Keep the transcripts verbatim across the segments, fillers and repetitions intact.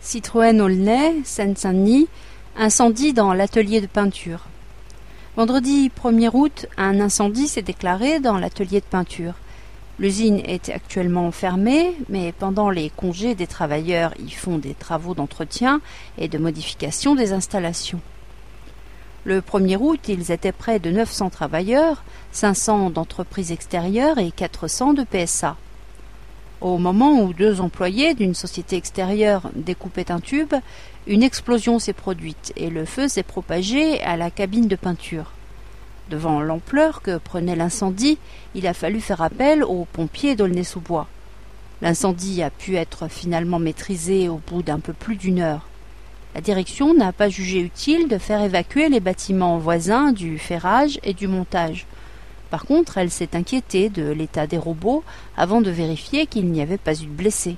Citroën Aulnay, Seine-Saint-Denis, incendie dans l'atelier de peinture. Vendredi premier août, un incendie s'est déclaré dans l'atelier de peinture. L'usine est actuellement fermée, mais pendant les congés des travailleurs y font des travaux d'entretien et de modification des installations. Le premier août, ils étaient près de neuf cents travailleurs, cinq cents d'entreprises extérieures et quatre cents de P S A. Au moment où deux employés d'une société extérieure découpaient un tube, une explosion s'est produite et le feu s'est propagé à la cabine de peinture. Devant l'ampleur que prenait l'incendie, il a fallu faire appel aux pompiers d'Aulnay-sous-Bois. L'incendie a pu être finalement maîtrisé au bout d'un peu plus d'une heure. La direction n'a pas jugé utile de faire évacuer les bâtiments voisins du ferrage et du montage. Par contre, elle s'est inquiétée de l'état des robots avant de vérifier qu'il n'y avait pas eu de blessés.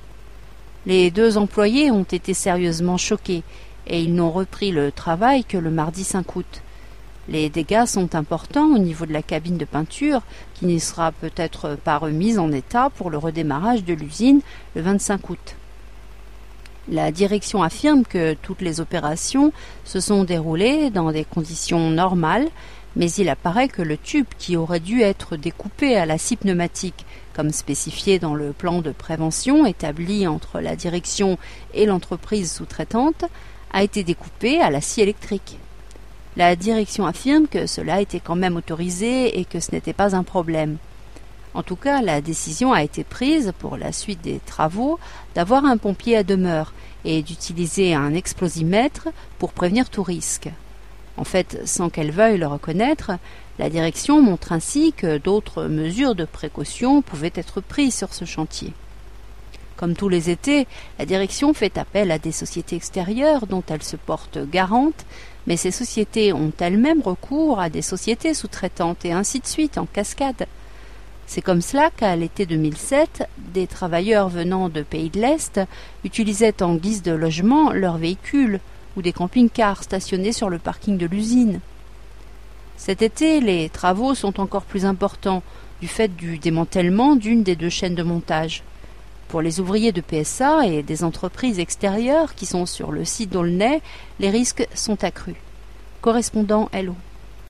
Les deux employés ont été sérieusement choqués et ils n'ont repris le travail que le mardi cinq août. Les dégâts sont importants au niveau de la cabine de peinture qui n'y sera peut-être pas remise en état pour le redémarrage de l'usine le vingt-cinq août. La direction affirme que toutes les opérations se sont déroulées dans des conditions normales, mais il apparaît que le tube qui aurait dû être découpé à la scie pneumatique, comme spécifié dans le plan de prévention établi entre la direction et l'entreprise sous-traitante, a été découpé à la scie électrique. La direction affirme que cela était quand même autorisé et que ce n'était pas un problème. En tout cas, la décision a été prise, pour la suite des travaux, d'avoir un pompier à demeure et d'utiliser un explosimètre pour prévenir tout risque. En fait, sans qu'elle veuille le reconnaître, la direction montre ainsi que d'autres mesures de précaution pouvaient être prises sur ce chantier. Comme tous les étés, la direction fait appel à des sociétés extérieures dont elle se porte garante, mais ces sociétés ont elles-mêmes recours à des sociétés sous-traitantes et ainsi de suite en cascade. C'est comme cela qu'à l'été deux mille sept, des travailleurs venant de pays de l'Est utilisaient en guise de logement leurs véhicules ou des camping-cars stationnés sur le parking de l'usine. Cet été, les travaux sont encore plus importants du fait du démantèlement d'une des deux chaînes de montage. Pour les ouvriers de P S A et des entreprises extérieures qui sont sur le site d'Aulnay, les risques sont accrus. Correspondant L O.